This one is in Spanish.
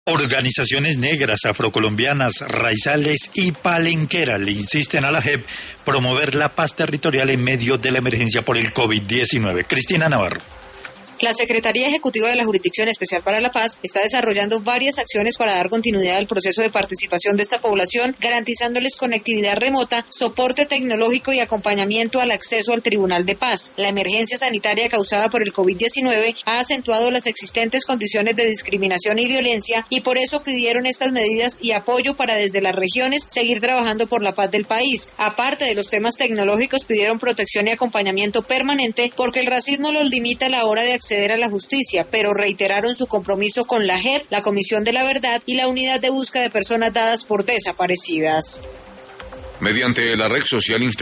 Organizaciones negras, afrocolombianas, raizales y palenqueras le insisten a la JEP promover la paz territorial en medio de la emergencia por el COVID-19. Cristina Navarro. La Secretaría Ejecutiva de la Jurisdicción Especial para la Paz está desarrollando varias acciones para dar continuidad al proceso de participación de esta población, garantizándoles conectividad remota, soporte tecnológico y acompañamiento al acceso al Tribunal de Paz. La emergencia sanitaria causada por el COVID-19 ha acentuado las existentes condiciones de discriminación y violencia y por eso pidieron estas medidas y apoyo para desde las regiones seguir trabajando por la paz del país. Aparte de los temas tecnológicos, pidieron protección y acompañamiento permanente porque el racismo los limita a la hora de acceder a la justicia, pero reiteraron su compromiso con la JEP, la Comisión de la Verdad y la Unidad de Búsqueda de Personas Dadas por Desaparecidas. Mediante la red social